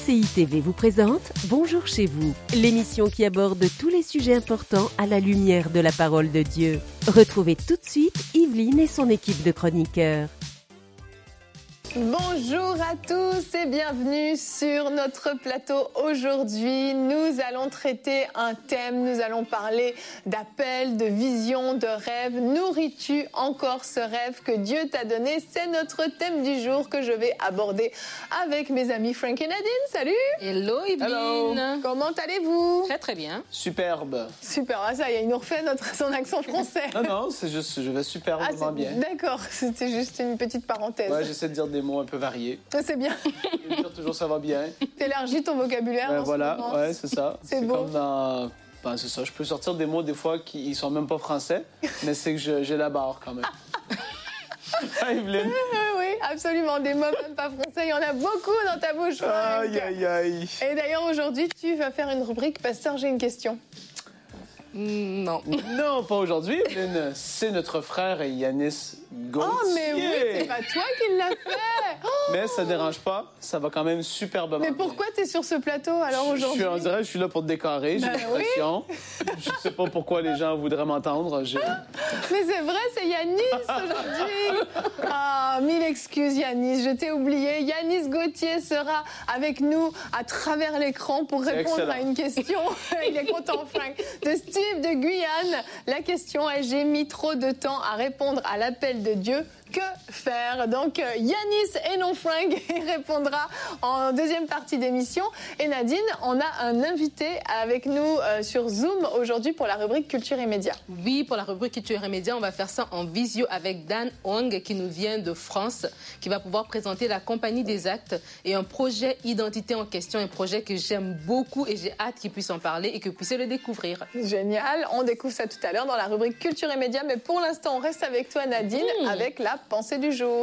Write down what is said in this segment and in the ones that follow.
CCI TV vous présente Bonjour chez vous, l'émission qui aborde tous les sujets importants à la lumière de la parole de Dieu. Retrouvez tout de suite Yveline et son équipe de chroniqueurs. Bonjour à tous et bienvenue sur notre plateau. Aujourd'hui, nous allons traiter un thème, nous allons parler d'appel, de vision, de rêve. Nourris-tu encore ce rêve que Dieu t'a donné? C'est notre thème du jour que je vais aborder avec mes amis Frank et Nadine. Salut! Hello Yveline! Hello. Comment allez-vous? Très très bien. Superbe. Super, ah ça y est, il nous refait son accent français. Non, c'est juste, je vais superbement bien. D'accord, c'était juste une petite parenthèse. Ouais, j'essaie de dire des mots un peu variés. C'est bien. Dire toujours ça va bien. T'élargis ton vocabulaire. Voilà, ouais, c'est ça. C'est beau. Comme dans... Ben, c'est ça, je peux sortir des mots des fois qui sont même pas français, mais c'est que j'élabore quand même. Yveline. Oui, absolument. Des mots même pas français, il y en a beaucoup dans ta bouche. Aïe, aïe, aïe. Et d'ailleurs, aujourd'hui, tu vas faire une rubrique Pasteur, j'ai une question. Non. Non, pas aujourd'hui, Yveline. C'est notre frère Yanis Gauthier. Oh, mais oui, c'est pas toi qui l'as fait. Oh. Mais ça dérange pas, ça va quand même superbement Mais pourquoi tu es sur ce plateau alors aujourd'hui? On dirait que je suis là pour te décorer, j'ai l'impression. Oui. Je sais pas pourquoi les gens voudraient m'entendre. Mais c'est vrai, c'est Yanis aujourd'hui. Ah, mille excuses Yanis, je t'ai oublié. Yanis Gauthier sera avec nous à travers l'écran pour répondre à une question. Il est content, Frank. De Steve de Guyane. La question est: j'ai mis trop de temps à répondre à l'appel de Dieu. Que faire? Donc Yanis et non Frank répondra en deuxième partie d'émission. Et Nadine, on a un invité avec nous sur Zoom aujourd'hui pour la rubrique Culture et Médias. Oui, pour la rubrique Culture et Médias, on va faire ça en visio avec Dan Hong qui nous vient de France, qui va pouvoir présenter la Compagnie des Actes et un projet Identité en question, un projet que j'aime beaucoup et j'ai hâte qu'il puisse en parler et que vous puissiez le découvrir. Génial, on découvre ça tout à l'heure dans la rubrique Culture et Médias, mais pour l'instant on reste avec toi Nadine avec la pensée du jour.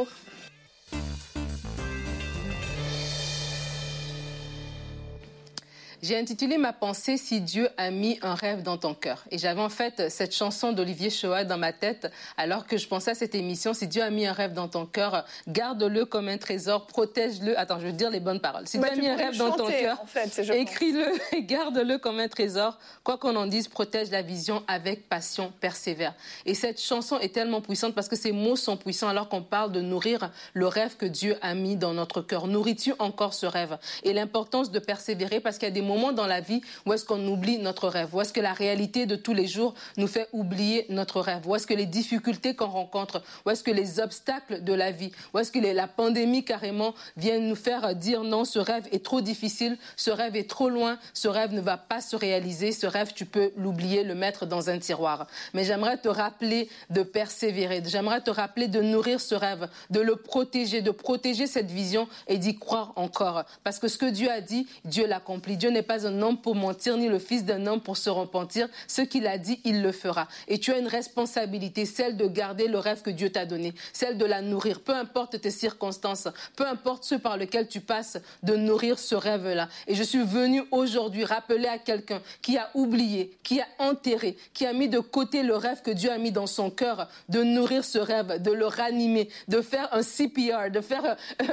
J'ai intitulé ma pensée « Si Dieu a mis un rêve dans ton cœur ». Et j'avais en fait cette chanson d'Olivier Choa dans ma tête alors que je pensais à cette émission. Si Dieu a mis un rêve dans ton cœur, garde-le comme un trésor, protège-le. Attends, je veux dire les bonnes paroles. Si Dieu a mis un rêve dans ton cœur, écris-le et garde-le comme un trésor. Quoi qu'on en dise, protège la vision avec passion, persévère. Et cette chanson est tellement puissante parce que ces mots sont puissants alors qu'on parle de nourrir le rêve que Dieu a mis dans notre cœur. Nourris-tu encore ce rêve? Et l'importance de persévérer parce qu'il y a des moments dans la vie où est-ce qu'on oublie notre rêve, où est-ce que la réalité de tous les jours nous fait oublier notre rêve, où est-ce que les difficultés qu'on rencontre, où est-ce que les obstacles de la vie, où est-ce que la pandémie carrément viennent nous faire dire non, ce rêve est trop difficile, ce rêve est trop loin, ce rêve ne va pas se réaliser, ce rêve tu peux l'oublier, le mettre dans un tiroir. Mais j'aimerais te rappeler de persévérer, j'aimerais te rappeler de nourrir ce rêve, de le protéger, de protéger cette vision et d'y croire encore. Parce que ce que Dieu a dit, Dieu l'accomplit. Dieu n'est pas un homme pour mentir, ni le fils d'un homme pour se repentir. Ce qu'il a dit, il le fera. Et tu as une responsabilité, celle de garder le rêve que Dieu t'a donné, celle de la nourrir. Peu importe tes circonstances, peu importe ceux par lesquels tu passes, de nourrir ce rêve-là. Et je suis venue aujourd'hui rappeler à quelqu'un qui a oublié, qui a enterré, qui a mis de côté le rêve que Dieu a mis dans son cœur, de nourrir ce rêve, de le ranimer, de faire un CPR, de faire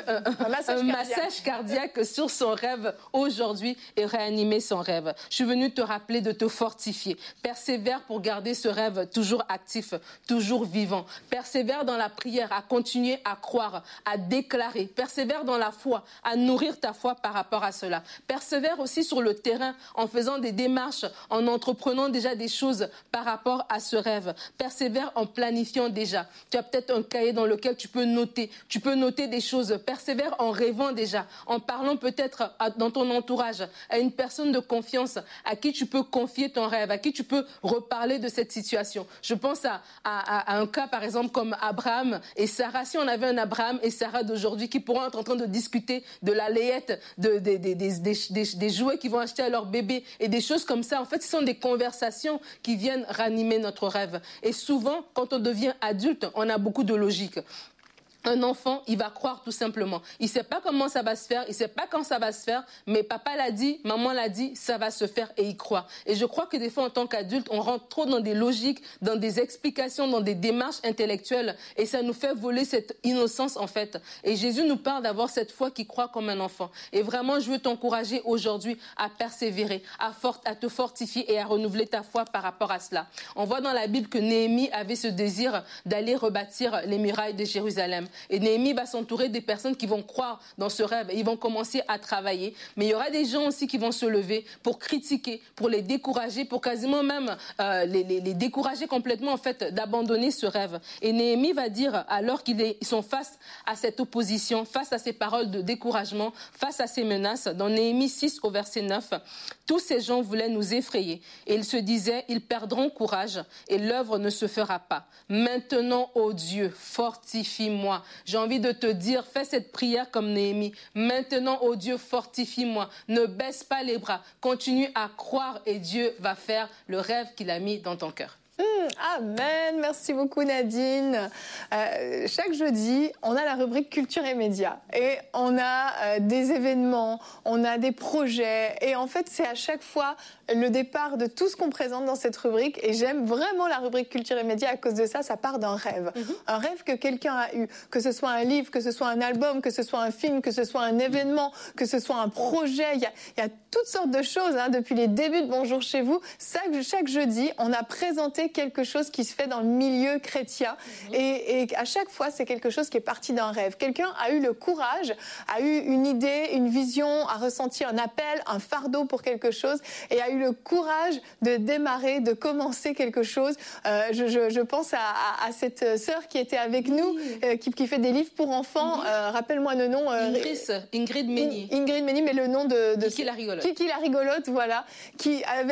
un massage cardiaque sur son rêve aujourd'hui et réanimer son rêve. Je suis venue te rappeler de te fortifier. Persévère pour garder ce rêve toujours actif, toujours vivant. Persévère dans la prière, à continuer à croire, à déclarer. Persévère dans la foi, à nourrir ta foi par rapport à cela. Persévère aussi sur le terrain en faisant des démarches, en entreprenant déjà des choses par rapport à ce rêve. Persévère en planifiant déjà. Tu as peut-être un cahier dans lequel tu peux noter des choses. Persévère en rêvant déjà, en parlant peut-être dans ton entourage à une personne de confiance à qui tu peux confier ton rêve, à qui tu peux reparler de cette situation. Je pense à un cas, par exemple, comme Abraham et Sarah. Si on avait un Abraham et Sarah d'aujourd'hui qui pourraient être en train de discuter de la layette, des jouets qu'ils vont acheter à leur bébé et des choses comme ça, en fait, ce sont des conversations qui viennent ranimer notre rêve. Et souvent, quand on devient adulte, on a beaucoup de logique. un enfant, il va croire tout simplement. Il ne sait pas comment ça va se faire, il ne sait pas quand ça va se faire, mais papa l'a dit, maman l'a dit, ça va se faire et il croit. Et je crois que des fois, en tant qu'adulte, on rentre trop dans des logiques, dans des explications, dans des démarches intellectuelles et ça nous fait voler cette innocence en fait. Et Jésus nous parle d'avoir cette foi qui croit comme un enfant. Et vraiment, je veux t'encourager aujourd'hui à persévérer, à te fortifier et à renouveler ta foi par rapport à cela. On voit dans la Bible que Néhémie avait ce désir d'aller rebâtir les murailles de Jérusalem. Et Néhémie va s'entourer des personnes qui vont croire dans ce rêve. Ils vont commencer à travailler. Mais il y aura des gens aussi qui vont se lever pour critiquer, pour les décourager, pour quasiment même les décourager complètement en fait d'abandonner ce rêve. Et Néhémie va dire, alors qu'ils sont face à cette opposition, face à ces paroles de découragement, face à ces menaces, dans Néhémie 6 au verset 9, tous ces gens voulaient nous effrayer. Et ils se disaient, ils perdront courage et l'œuvre ne se fera pas. Maintenant, ô Dieu, fortifie-moi. J'ai envie de te dire, fais cette prière comme Néhémie. Maintenant, ô Dieu, fortifie-moi. Ne baisse pas les bras. Continue à croire et Dieu va faire le rêve qu'il a mis dans ton cœur. Amen, merci beaucoup Nadine. Chaque jeudi, on a la rubrique Culture et Médias et on a des événements, on a des projets et en fait c'est à chaque fois le départ de tout ce qu'on présente dans cette rubrique et j'aime vraiment la rubrique Culture et Médias à cause de ça, ça part d'un rêve. Un rêve que quelqu'un a eu, que ce soit un livre, que ce soit un album, que ce soit un film, que ce soit un événement, que ce soit un projet, il y a toutes sortes de choses depuis les débuts de Bonjour chez vous. Chaque jeudi, on a présenté quelque chose qui se fait dans le milieu chrétien et à chaque fois c'est quelque chose qui est parti d'un rêve. Quelqu'un a eu le courage, a eu une idée, une vision, a ressenti un appel, un fardeau pour quelque chose et a eu le courage de démarrer, de commencer quelque chose. Je pense à cette sœur qui était avec nous, qui fait des livres pour enfants. Rappelle-moi le nom. Ingrid Ménier. Ingrid Ménier, mais le nom de Kiki la rigolote. Kiki la rigolote, voilà, qui avait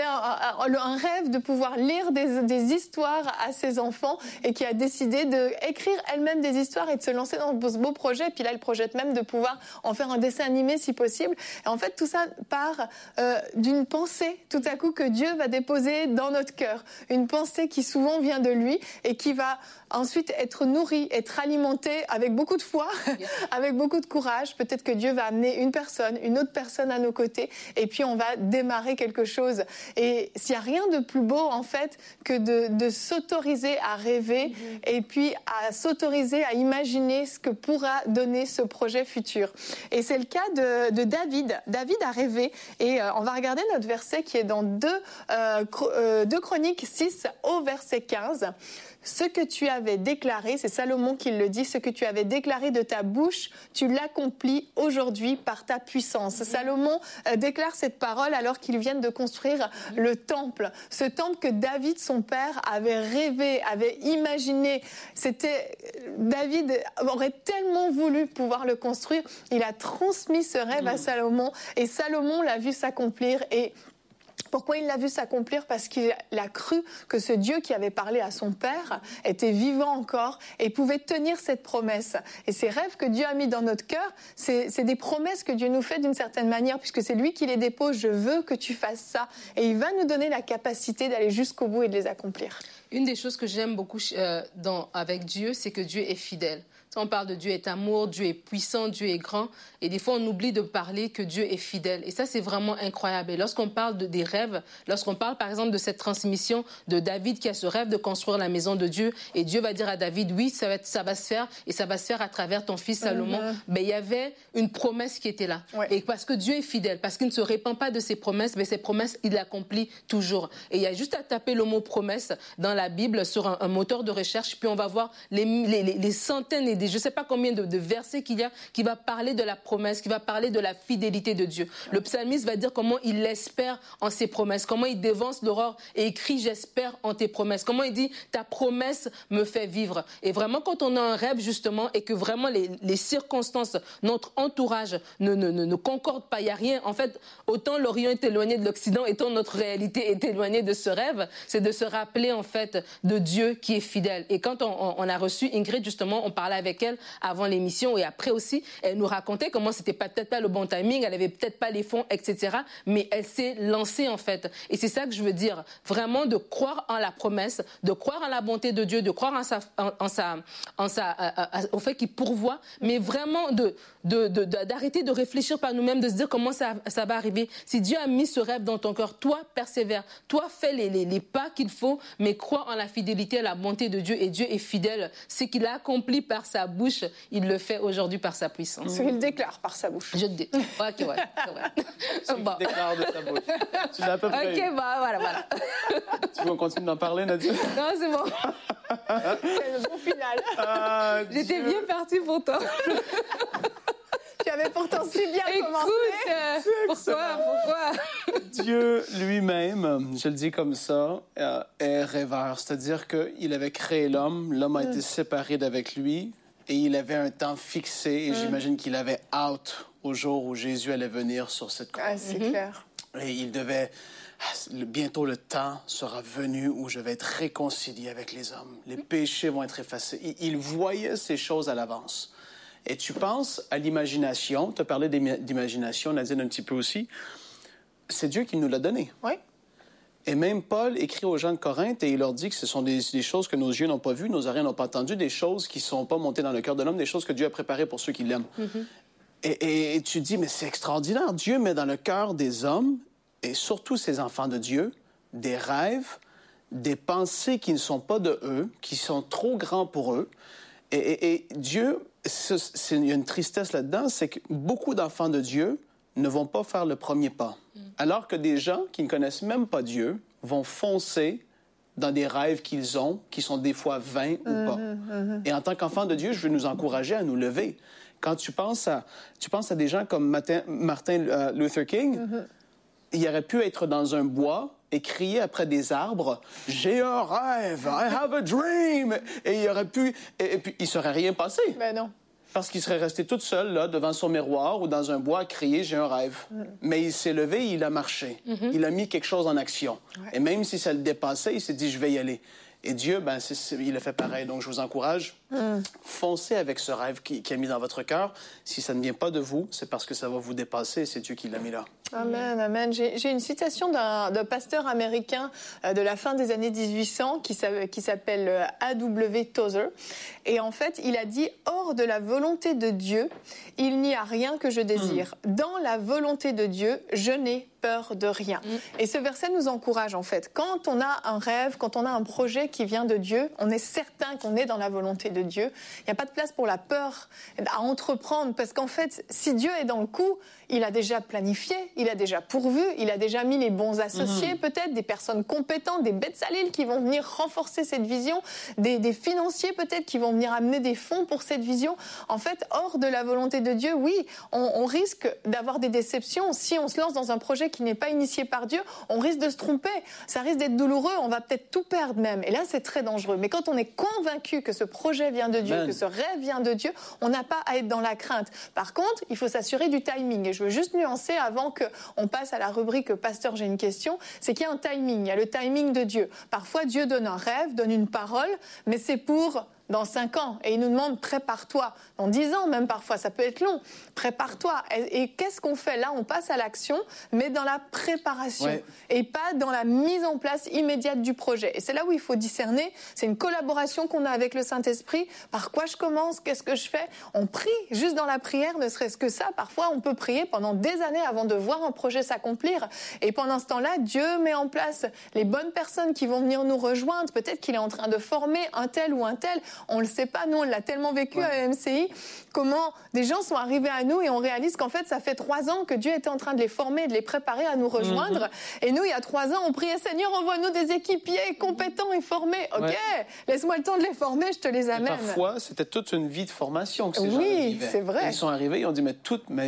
un rêve de pouvoir lire des histoires à ses enfants et qui a décidé d'écrire elle-même des histoires et de se lancer dans ce beau projet. Et puis là, elle projette même de pouvoir en faire un dessin animé si possible. Et en fait, tout ça part d'une pensée, tout à coup, que Dieu va déposer dans notre cœur. Une pensée qui souvent vient de lui et qui va ensuite être nourrie, être alimentée avec beaucoup de foi, avec beaucoup de courage. Peut-être que Dieu va amener une autre personne à nos côtés et puis on va démarrer quelque chose. Et s'il n'y a rien de plus beau, en fait, que de s'autoriser à rêver et puis à s'autoriser à imaginer ce que pourra donner ce projet futur. Et c'est le cas de David. David a rêvé et on va regarder notre verset qui est dans 2 Chroniques 6 au verset 15. Ce que tu avais déclaré, c'est Salomon qui le dit, ce que tu avais déclaré de ta bouche, tu l'accomplis aujourd'hui par ta puissance. Salomon déclare cette parole alors qu'ils viennent de construire le temple. Ce temple que David, son père, avait rêvé, avait imaginé. David aurait tellement voulu pouvoir le construire. Il a transmis ce rêve à Salomon et Salomon l'a vu s'accomplir et pourquoi il l'a vu s'accomplir? Parce qu'il a cru que ce Dieu qui avait parlé à son père était vivant encore et pouvait tenir cette promesse. Et ces rêves que Dieu a mis dans notre cœur, c'est des promesses que Dieu nous fait d'une certaine manière, puisque c'est lui qui les dépose. Je veux que tu fasses ça. Et il va nous donner la capacité d'aller jusqu'au bout et de les accomplir. Une des choses que j'aime beaucoup avec Dieu, c'est que Dieu est fidèle. On parle de Dieu est amour, Dieu est puissant, Dieu est grand. Et des fois, on oublie de parler que Dieu est fidèle. Et ça, c'est vraiment incroyable. Et lorsqu'on parle des rêves, lorsqu'on parle, par exemple, de cette transmission de David qui a ce rêve de construire la maison de Dieu, et Dieu va dire à David, oui, ça va se faire, et ça va se faire à travers ton fils Salomon. Mais il y avait une promesse qui était là. Ouais. Et parce que Dieu est fidèle, parce qu'il ne se répand pas de ses promesses, mais ses promesses, il l'accomplit toujours. Et il y a juste à taper le mot promesse dans la Bible sur un moteur de recherche, puis on va voir les centaines et je ne sais pas combien de versets qu'il y a qui va parler de la promesse, qui va parler de la fidélité de Dieu. Le psalmiste va dire comment il espère en ses promesses, comment il dévance l'aurore et écrit « J'espère en tes promesses ». Comment il dit « Ta promesse me fait vivre ». Et vraiment, quand on a un rêve, justement, et que vraiment les circonstances, notre entourage ne concordent pas, il n'y a rien. En fait, autant l'Orient est éloigné de l'Occident, autant notre réalité est éloignée de ce rêve, c'est de se rappeler, en fait, de Dieu qui est fidèle. Et quand on a reçu Ingrid, justement, on parlait avec avec elle avant l'émission et après aussi. Elle nous racontait comment c'était peut-être pas le bon timing, elle avait peut-être pas les fonds, etc. Mais elle s'est lancée en fait. Et c'est ça que je veux dire, vraiment de croire en la promesse, de croire en la bonté de Dieu, de croire au fait qu'il pourvoit, mais vraiment d'arrêter de réfléchir par nous-mêmes, de se dire comment ça va arriver. Si Dieu a mis ce rêve dans ton cœur, toi persévère, toi fais les pas qu'il faut, mais crois en la fidélité, à la bonté de Dieu. Et Dieu est fidèle. Ce qu'il a accompli par sa bouche, il le fait aujourd'hui par sa puissance. Ce qu'il déclare par sa bouche. Je te dis. Ok, ouais, c'est vrai. Ce qu'il déclare de sa bouche. Tu l'as à peu près. Ok, voilà. Tu veux qu'on continue d'en parler, Nadia? Non, c'est bon. C'est le bon final. J'étais bien partie pour toi. Tu avais pourtant si bien commencé. Écoute, pourquoi? Dieu lui-même, je le dis comme ça, est rêveur. C'est-à-dire qu'il avait créé l'homme, l'homme a été séparé d'avec lui et il avait un temps fixé et j'imagine qu'il avait hâte au jour où Jésus allait venir sur cette croix. Ah, c'est clair. Et il devait... Bientôt le temps sera venu où je vais être réconcilié avec les hommes. Les péchés vont être effacés. Il voyait ces choses à l'avance. Et tu penses à l'imagination, tu as parlé d'imagination, Nadine un petit peu aussi, c'est Dieu qui nous l'a donné. Oui. Et même Paul écrit aux gens de Corinthe et il leur dit que ce sont des choses que nos yeux n'ont pas vues, nos oreilles n'ont pas entendues, des choses qui ne sont pas montées dans le cœur de l'homme, des choses que Dieu a préparées pour ceux qui l'aiment. Et tu dis, mais c'est extraordinaire, Dieu met dans le cœur des hommes, et surtout ces enfants de Dieu, des rêves, des pensées qui ne sont pas de eux, qui sont trop grands pour eux. Et Dieu... il y a une tristesse là-dedans, c'est que beaucoup d'enfants de Dieu ne vont pas faire le premier pas. Alors que des gens qui ne connaissent même pas Dieu vont foncer dans des rêves qu'ils ont, qui sont des fois vains ou pas. Et en tant qu'enfants de Dieu, je veux nous encourager à nous lever. Quand tu penses à des gens comme Martin Luther King, il aurait pu être dans un bois et crier après des arbres « J'ai un rêve, I have a dream !» Et il aurait pu... Et puis, il ne serait rien passé. Ben non. Parce qu'il serait resté toute seule, là, devant son miroir ou dans un bois à crier « J'ai un rêve ». Mais il s'est levé, il a marché. Il a mis quelque chose en action. Ouais. Et même si ça le dépassait, il s'est dit « Je vais y aller ». Et Dieu, il a fait pareil. Donc, je vous encourage, foncez avec ce rêve qui est mis dans votre cœur. Si ça ne vient pas de vous, c'est parce que ça va vous dépasser et c'est Dieu qui l'a mis là. Amen, amen. J'ai une citation d'un pasteur américain de la fin des années 1800 qui s'appelle A.W. Tozer. Et en fait, il a dit « Hors de la volonté de Dieu, il n'y a rien que je désire. Dans la volonté de Dieu, je n'ai peur de rien. » Et ce verset nous encourage en fait. Quand on a un rêve, quand on a un projet qui vient de Dieu, on est certain qu'on est dans la volonté de Dieu. Il n'y a pas de place pour la peur à entreprendre parce qu'en fait, si Dieu est dans le coup, il a déjà planifié, il a déjà pourvu, il a déjà mis les bons associés, peut-être des personnes compétentes, des Betsalil qui vont venir renforcer cette vision, des financiers peut-être qui vont venir amener des fonds pour cette vision. En fait, hors de la volonté de Dieu, oui, on risque d'avoir des déceptions. Si on se lance dans un projet qui n'est pas initié par Dieu, on risque de se tromper. Ça risque d'être douloureux, on va peut-être tout perdre même. Et là, c'est très dangereux. Mais quand on est convaincu que ce projet vient de Dieu, que ce rêve vient de Dieu, on n'a pas à être dans la crainte. Par contre, il faut s'assurer du timing. Et je veux juste nuancer avant qu'on passe à la rubrique « Pasteur, j'ai une question », c'est qu'il y a un timing. Il y a le timing de Dieu. Parfois, Dieu donne un rêve, donne une parole, mais c'est pour... dans 5 ans. Et il nous demande, prépare-toi. Dans 10 ans, même parfois, ça peut être long. Prépare-toi. Et qu'est-ce qu'on fait? Là, on passe à l'action, mais dans la préparation. Ouais. Et pas dans la mise en place immédiate du projet. Et c'est là où il faut discerner. C'est une collaboration qu'on a avec le Saint-Esprit. Par quoi je commence? Qu'est-ce que je fais? On prie. Juste dans la prière, ne serait-ce que ça. Parfois, on peut prier pendant des années avant de voir un projet s'accomplir. Et pendant ce temps-là, Dieu met en place les bonnes personnes qui vont venir nous rejoindre. Peut-être qu'il est en train de former un tel ou un tel. On ne le sait pas, nous on l'a tellement vécu à MCI, comment des gens sont arrivés à nous et on réalise qu'en fait ça fait 3 ans que Dieu était en train de les former, de les préparer à nous rejoindre. Et nous il y a 3 ans on priait Seigneur envoie-nous des équipiers compétents et formés. Ok, laisse-moi le temps de les former, je te les amène. Et parfois c'était toute une vie de formation que ces gens vivaient. Oui, c'est vrai. Et ils sont arrivés et ont dit mais toute ma vie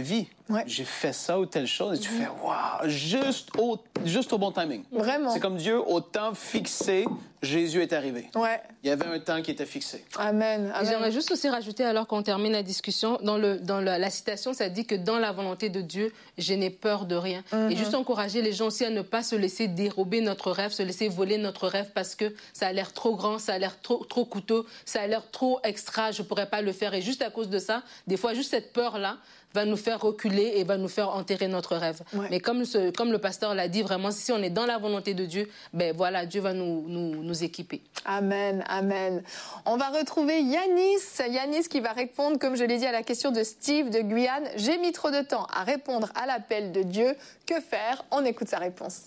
j'ai fait ça ou telle chose, et tu fais, waouh, juste au bon timing. Vraiment. C'est comme Dieu, au temps fixé, Jésus est arrivé. Ouais. Il y avait un temps qui était fixé. Amen. Amen. J'aimerais juste aussi rajouter, alors qu'on termine la discussion, dans la citation, ça dit que dans la volonté de Dieu, je n'ai peur de rien. Et juste encourager les gens aussi à ne pas se laisser dérober notre rêve, se laisser voler notre rêve parce que ça a l'air trop grand, ça a l'air trop coûteux, ça a l'air trop extra, je ne pourrais pas le faire. Et juste à cause de ça, des fois, juste cette peur-là va nous faire reculer et va nous faire enterrer notre rêve. Ouais. Mais comme le pasteur l'a dit, vraiment, si on est dans la volonté de Dieu, ben voilà, Dieu va nous équiper. Amen, amen. On va retrouver Yanis qui va répondre, comme je l'ai dit, à la question de Steve de Guyane. J'ai mis trop de temps à répondre à l'appel de Dieu. Que faire? On écoute sa réponse.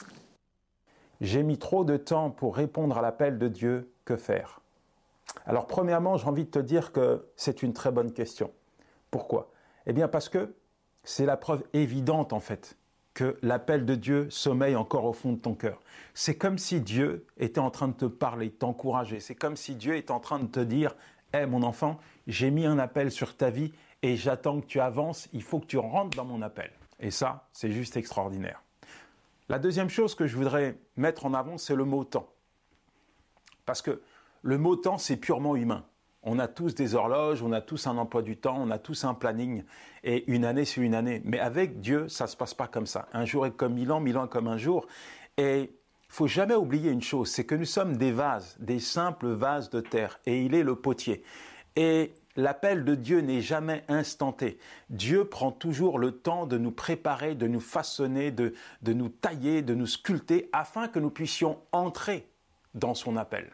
J'ai mis trop de temps pour répondre à l'appel de Dieu. Que faire? Alors, premièrement, j'ai envie de te dire que c'est une très bonne question. Pourquoi? Eh bien, parce que c'est la preuve évidente, en fait, que l'appel de Dieu sommeille encore au fond de ton cœur. C'est comme si Dieu était en train de te parler, de t'encourager. C'est comme si Dieu était en train de te dire « Hé, mon enfant, j'ai mis un appel sur ta vie et j'attends que tu avances. Il faut que tu rentres dans mon appel. » Et ça, c'est juste extraordinaire. La deuxième chose que je voudrais mettre en avant, c'est le mot « temps ». Parce que le mot « temps », c'est purement humain. On a tous des horloges, on a tous un emploi du temps, on a tous un planning. Et une année, c'est une année. Mais avec Dieu, ça ne se passe pas comme ça. Un jour est comme 1000 ans est comme un jour. Et il ne faut jamais oublier une chose, c'est que nous sommes des vases, des simples vases de terre. Et il est le potier. Et l'appel de Dieu n'est jamais instanté. Dieu prend toujours le temps de nous préparer, de nous façonner, de nous tailler, de nous sculpter, afin que nous puissions entrer dans son appel.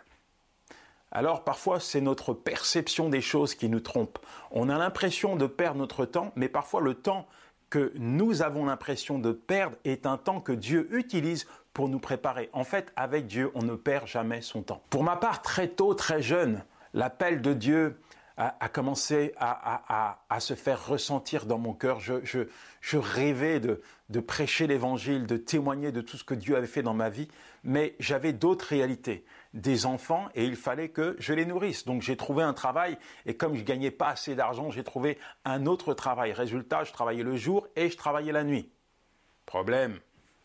Alors parfois, c'est notre perception des choses qui nous trompe. On a l'impression de perdre notre temps, mais parfois le temps que nous avons l'impression de perdre est un temps que Dieu utilise pour nous préparer. En fait, avec Dieu, on ne perd jamais son temps. Pour ma part, très tôt, très jeune, l'appel de Dieu a commencé à se faire ressentir dans mon cœur. Je rêvais de prêcher l'évangile, de témoigner de tout ce que Dieu avait fait dans ma vie, mais j'avais d'autres réalités. Des enfants et il fallait que je les nourrisse. Donc j'ai trouvé un travail et comme je ne gagnais pas assez d'argent, j'ai trouvé un autre travail. Résultat, je travaillais le jour et je travaillais la nuit. Problème.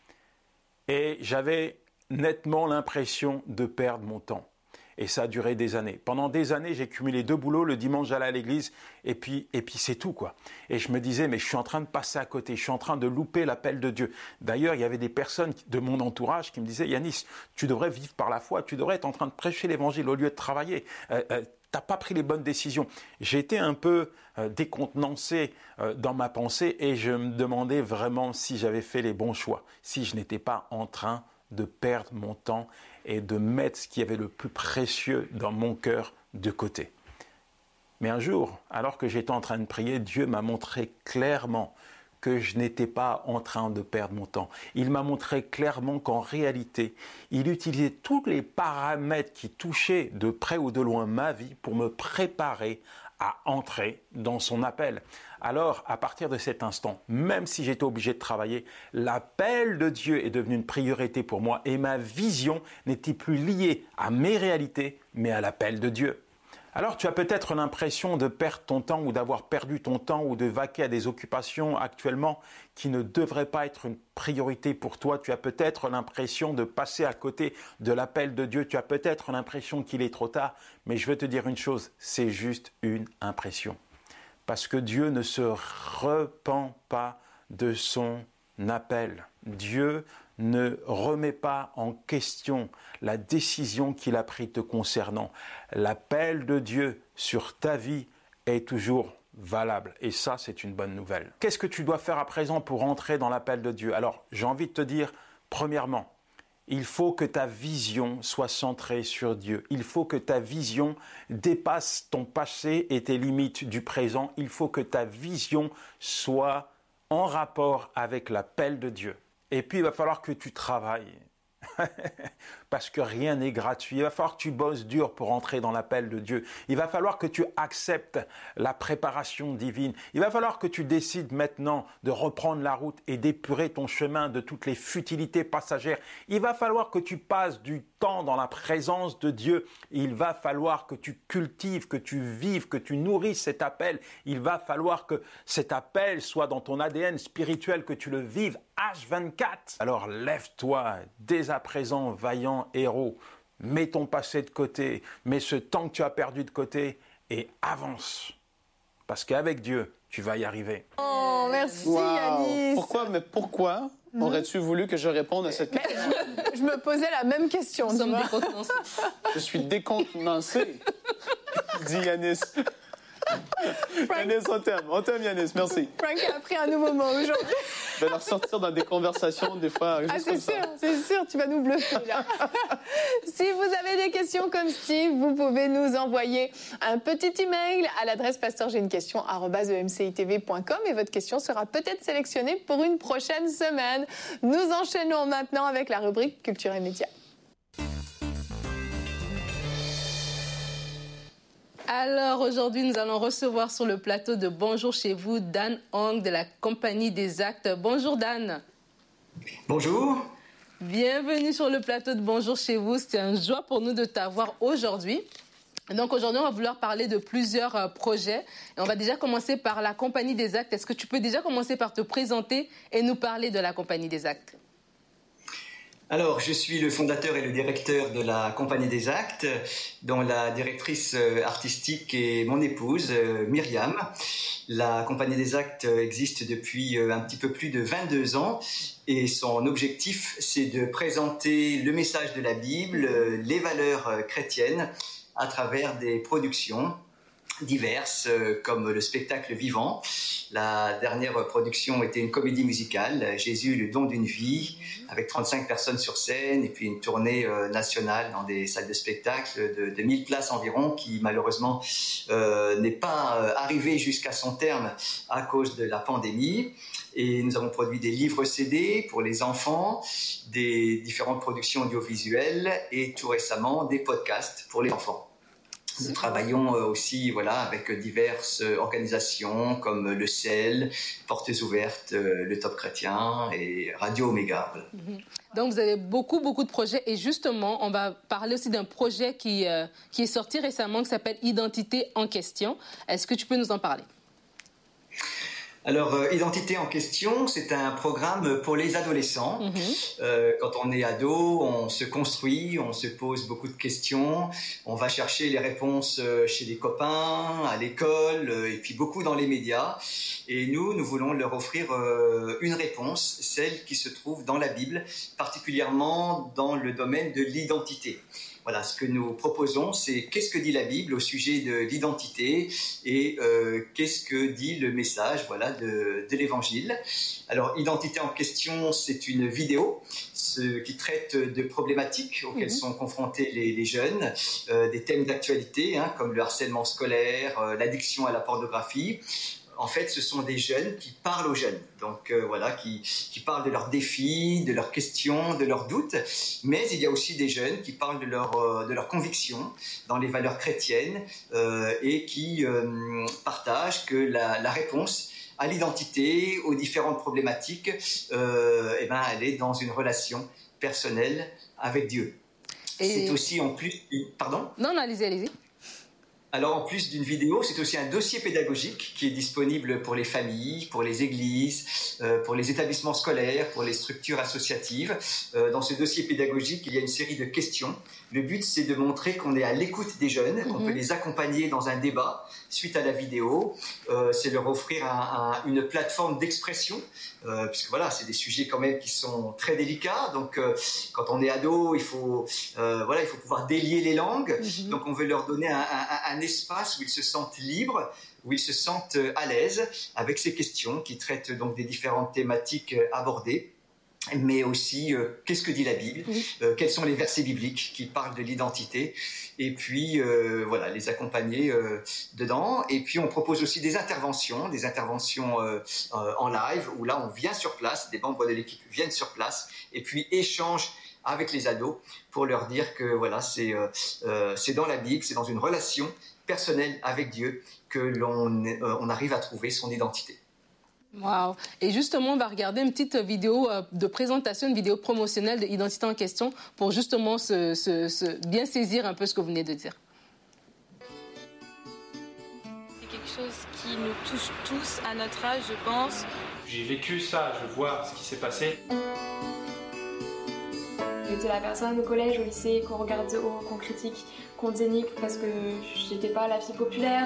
Et j'avais nettement l'impression de perdre mon temps. Et ça a duré des années. Pendant des années, j'ai cumulé 2 boulots. Le dimanche, j'allais à l'église et puis c'est tout, quoi. Et je me disais, mais je suis en train de passer à côté. Je suis en train de louper l'appel de Dieu. D'ailleurs, il y avait des personnes de mon entourage qui me disaient, Yanis, tu devrais vivre par la foi. Tu devrais être en train de prêcher l'évangile au lieu de travailler. T'as pas pris les bonnes décisions. J'étais un peu décontenancé dans ma pensée et je me demandais vraiment si j'avais fait les bons choix. Si je n'étais pas en train de perdre mon temps et de mettre ce qui avait le plus précieux dans mon cœur de côté. Mais un jour, alors que j'étais en train de prier, Dieu m'a montré clairement que je n'étais pas en train de perdre mon temps. Il m'a montré clairement qu'en réalité, il utilisait tous les paramètres qui touchaient de près ou de loin ma vie pour me préparer à entrer dans son appel. Alors, à partir de cet instant, même si j'étais obligé de travailler, l'appel de Dieu est devenu une priorité pour moi et ma vision n'était plus liée à mes réalités, mais à l'appel de Dieu. Alors, tu as peut-être l'impression de perdre ton temps ou d'avoir perdu ton temps ou de vaquer à des occupations actuellement qui ne devraient pas être une priorité pour toi. Tu as peut-être l'impression de passer à côté de l'appel de Dieu. Tu as peut-être l'impression qu'il est trop tard. Mais je veux te dire une chose, c'est juste une impression. Parce que Dieu ne se repent pas de son appel. Dieu ne remet pas en question la décision qu'il a prise te concernant. L'appel de Dieu sur ta vie est toujours valable. Et ça, c'est une bonne nouvelle. Qu'est-ce que tu dois faire à présent pour entrer dans l'appel de Dieu? Alors, j'ai envie de te dire, premièrement, il faut que ta vision soit centrée sur Dieu. Il faut que ta vision dépasse ton passé et tes limites du présent. Il faut que ta vision soit en rapport avec l'appel de Dieu. Et puis, il va falloir que tu travailles parce que rien n'est gratuit. Il va falloir que tu bosses dur pour entrer dans l'appel de Dieu. Il va falloir que tu acceptes la préparation divine. Il va falloir que tu décides maintenant de reprendre la route et d'épurer ton chemin de toutes les futilités passagères. Il va falloir que tu passes du temps dans la présence de Dieu. Il va falloir que tu cultives, que tu vives, que tu nourrisses cet appel. Il va falloir que cet appel soit dans ton ADN spirituel, que tu le vives H24. Alors lève-toi dès à présent, vaillant héros. Mets ton passé de côté, mets ce temps que tu as perdu de côté et avance. Parce qu'avec Dieu, tu vas y arriver. Oh, merci Yanis. Pourquoi aurais-tu voulu que je réponde à cette question? Je me posais la même question. Je suis décontenancé, dit Yanis. Yanis, on t'aime Yanis, merci. Frank a appris un nouveau mot aujourd'hui. Je vais leur sortir dans des conversations des fois. C'est sûr, tu vas nous bluffer là. Si vous avez des questions comme Steve, vous pouvez nous envoyer un petit email à l'adresse pasteur.j'ai-une-question@emcitv.com et votre question sera peut-être sélectionnée pour une prochaine semaine. Nous enchaînons maintenant avec la rubrique Culture et Médias. Alors aujourd'hui, nous allons recevoir sur le plateau de Bonjour chez vous, Dan Hong de la Compagnie des Actes. Bonjour Dan. Bonjour. Bienvenue sur le plateau de Bonjour chez vous. C'est une joie pour nous de t'avoir aujourd'hui. Donc aujourd'hui, on va vouloir parler de plusieurs projets. Et on va déjà commencer par la Compagnie des Actes. Est-ce que tu peux déjà commencer par te présenter et nous parler de la Compagnie des Actes ? Alors, je suis le fondateur et le directeur de la Compagnie des Actes, dont la directrice artistique est mon épouse, Myriam. La Compagnie des Actes existe depuis un petit peu plus de 22 ans et son objectif, c'est de présenter le message de la Bible, les valeurs chrétiennes, à travers des productions diverses comme le spectacle vivant. La dernière production était une comédie musicale, Jésus, le don d'une vie, avec 35 personnes sur scène et puis une tournée nationale dans des salles de spectacle de 1000 places environ qui malheureusement n'est pas arrivée jusqu'à son terme à cause de la pandémie. Et nous avons produit des livres CD pour les enfants, des différentes productions audiovisuelles et tout récemment des podcasts pour les enfants. Nous travaillons aussi avec diverses organisations comme le CEL, Portes Ouvertes, le Top Chrétien et Radio Oméga. Voilà. Donc vous avez beaucoup de projets et justement on va parler aussi d'un projet qui est sorti récemment qui s'appelle Identité en question. Est-ce que tu peux nous en parler ? Alors, Identité en question, c'est un programme pour les adolescents. Quand on est ado, on se construit, on se pose beaucoup de questions, on va chercher les réponses chez les copains, à l'école, et puis beaucoup dans les médias. Et nous voulons leur offrir une réponse, celle qui se trouve dans la Bible, particulièrement dans le domaine de l'identité. Voilà, ce que nous proposons, c'est qu'est-ce que dit la Bible au sujet de l'identité et qu'est-ce que dit le message de l'Évangile. Alors, Identité en question, c'est une vidéo qui traite de problématiques auxquelles sont confrontés les jeunes, des thèmes d'actualité comme le harcèlement scolaire, l'addiction à la pornographie. En fait, ce sont des jeunes qui parlent aux jeunes, donc qui parlent de leurs défis, de leurs questions, de leurs doutes, mais il y a aussi des jeunes qui parlent de leurs convictions dans les valeurs chrétiennes et qui partagent que la réponse à l'identité, aux différentes problématiques, elle est dans une relation personnelle avec Dieu. Et c'est aussi en plus... Pardon ? Non, allez-y. Alors, en plus d'une vidéo, c'est aussi un dossier pédagogique qui est disponible pour les familles, pour les églises, pour les établissements scolaires, pour les structures associatives. Dans ce dossier pédagogique, il y a une série de questions. Le but, c'est de montrer qu'on est à l'écoute des jeunes, qu'on peut les accompagner dans un débat suite à la vidéo. C'est leur offrir une plateforme d'expression, puisque c'est des sujets quand même qui sont très délicats. Donc, quand on est ado, il faut pouvoir délier les langues. Donc, on veut leur donner un espace où ils se sentent libres, où ils se sentent à l'aise avec ces questions qui traitent donc des différentes thématiques abordées. Mais aussi, qu'est-ce que dit la Bible, quels sont les versets bibliques qui parlent de l'identité, et puis les accompagner dedans. Et puis on propose aussi des interventions en live, où là on vient sur place, des membres de l'équipe viennent sur place, et puis échangent avec les ados pour leur dire que voilà, c'est dans la Bible, c'est dans une relation personnelle avec Dieu que on arrive à trouver son identité. Wow. Et justement, on va regarder une petite vidéo de présentation, une vidéo promotionnelle de Identité en question pour justement bien saisir un peu ce que vous venez de dire. C'est quelque chose qui nous touche tous à notre âge, je pense. J'ai vécu ça, je vois ce qui s'est passé. J'étais la personne au collège, au lycée, qu'on regarde de haut, qu'on critique, qu'on dénigre parce que j'étais pas la fille populaire.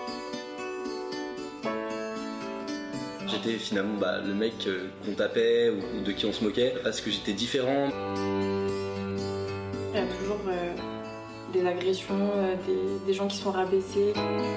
J'étais finalement le mec qu'on tapait ou de qui on se moquait parce que j'étais différent. Il y a toujours des agressions, des gens qui sont rabaissés.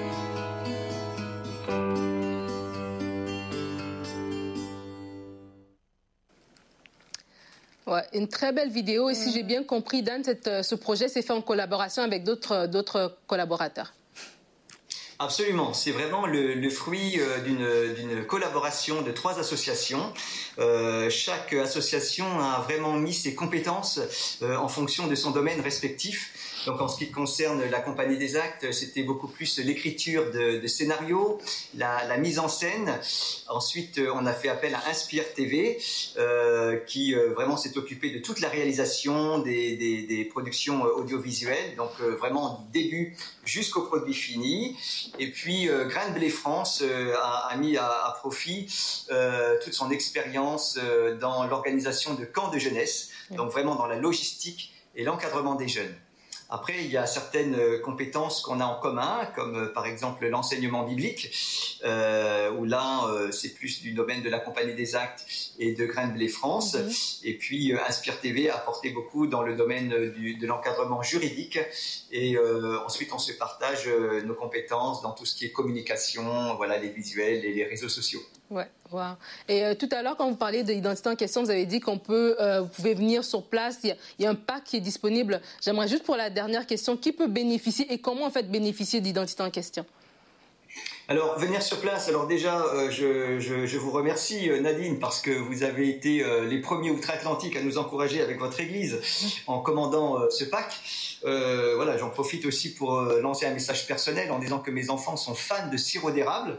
Ouais, une très belle vidéo. Et si j'ai bien compris, Dan, ce projet s'est fait en collaboration avec d'autres collaborateurs. Absolument, c'est vraiment le fruit d'une collaboration de 3 associations. Chaque association a vraiment mis ses compétences en fonction de son domaine respectif. Donc en ce qui concerne la Compagnie des Actes, c'était beaucoup plus l'écriture de scénarios, la mise en scène. Ensuite, on a fait appel à Inspire TV, qui vraiment s'est occupé de toute la réalisation des productions audiovisuelles, donc vraiment du début jusqu'au produit fini. Et puis Grain de Blé France a mis à profit toute son expérience dans l'organisation de camps de jeunesse, donc vraiment dans la logistique et l'encadrement des jeunes. Après, il y a certaines compétences qu'on a en commun, comme par exemple l'enseignement biblique, où là, c'est plus du domaine de la Compagnie des Actes et de Grain de Blé France. Et puis, Inspire TV a apporté beaucoup dans le domaine de l'encadrement juridique. Et ensuite, on se partage nos compétences dans tout ce qui est communication, voilà, les visuels et les réseaux sociaux. Ouais, wow. Et tout à l'heure, quand vous parliez de l'identité en question, vous avez dit vous pouvez venir sur place. Il y a un pack qui est disponible. J'aimerais juste pour la dernière question, qui peut bénéficier et comment en fait bénéficier d'identité en question? Alors, venir sur place, alors déjà, je vous remercie Nadine parce que vous avez été les premiers outre-Atlantique à nous encourager avec votre église en commandant ce pack. Voilà, j'en profite aussi pour lancer un message personnel en disant que mes enfants sont fans de sirop d'érable.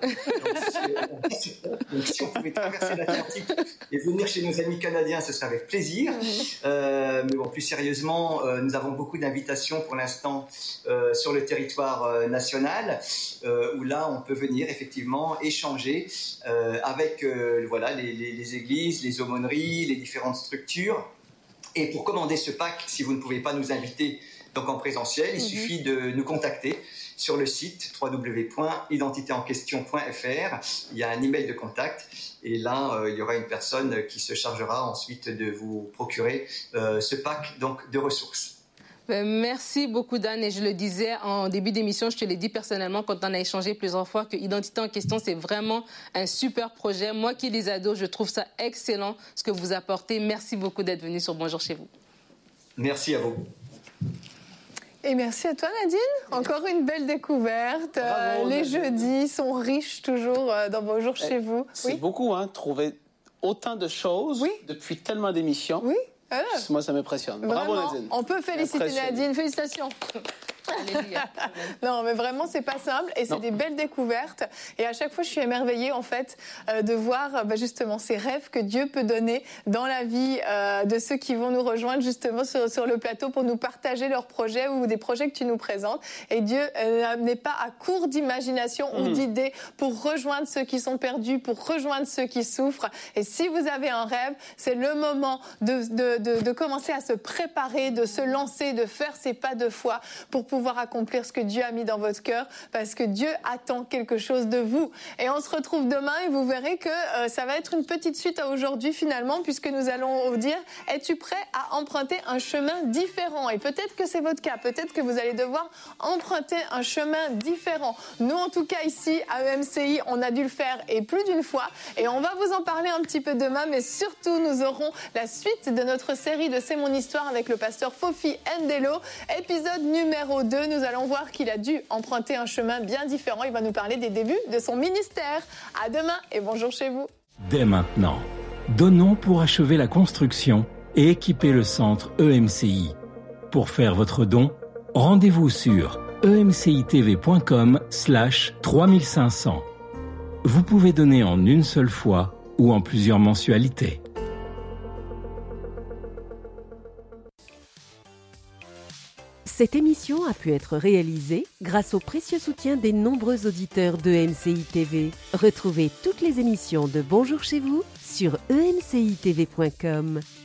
Donc si on pouvait traverser l'Atlantique et venir chez nos amis canadiens, ce serait avec plaisir. Mais bon, plus sérieusement, nous avons beaucoup d'invitations pour l'instant sur le territoire national où là, on peut venir effectivement échanger avec voilà, les églises, les aumôneries, les différentes structures. Et pour commander ce pack, si vous ne pouvez pas nous inviter donc en présentiel, il suffit de nous contacter sur le site www.identitéenquestion.fr. Il y a un email de contact et là, il y aura une personne qui se chargera ensuite de vous procurer ce pack donc, de ressources. Merci beaucoup Dan, et je le disais en début d'émission, je te l'ai dit personnellement quand on a échangé plusieurs fois que Identité en question c'est vraiment un super projet. Moi qui les ados, je trouve ça excellent ce que vous apportez. Merci beaucoup d'être venu sur Bonjour chez vous. Merci à vous. Et merci à toi Nadine, encore une belle découverte. Bravo, les Nadine. jeudis sont riches toujours dans Bonjour chez vous. C'est beaucoup, hein, trouver autant de choses depuis tellement d'émissions. Oui. Moi, ça m'impressionne. Bravo, Vraiment, Nadine. on peut féliciter Nadine. Félicitations. Alléluia. Non, mais vraiment, c'est pas simple et c'est des belles découvertes. Et à chaque fois, je suis émerveillée, en fait, de voir justement ces rêves que Dieu peut donner dans la vie de ceux qui vont nous rejoindre justement sur le plateau pour nous partager leurs projets ou des projets que tu nous présentes. Et Dieu n'est pas à court d'imagination ou d'idées pour rejoindre ceux qui sont perdus, pour rejoindre ceux qui souffrent. Et si vous avez un rêve, c'est le moment de commencer à se préparer, de se lancer, de faire ses pas de foi pour pouvoir accomplir ce que Dieu a mis dans votre cœur, parce que Dieu attend quelque chose de vous. Et on se retrouve demain et vous verrez que ça va être une petite suite à aujourd'hui finalement, puisque nous allons vous dire, es-tu prêt à emprunter un chemin différent? Et peut-être que c'est votre cas, peut-être que vous allez devoir emprunter un chemin différent. Nous en tout cas ici à EMCI, on a dû le faire et plus d'une fois, et on va vous en parler un petit peu demain, mais surtout nous aurons la suite de notre série de C'est mon histoire avec le pasteur Fofi Ndelo, épisode numéro 2. Nous allons voir qu'il a dû emprunter un chemin bien différent. Il va nous parler des débuts de son ministère. À demain et bonjour chez vous. Dès maintenant, donnons pour achever la construction et équiper le centre EMCI. Pour faire votre don, rendez-vous sur emcitv.com/3500. Vous pouvez donner en une seule fois ou en plusieurs mensualités. Cette émission a pu être réalisée grâce au précieux soutien des nombreux auditeurs de MCI TV. Retrouvez toutes les émissions de Bonjour chez vous sur emcitv.com.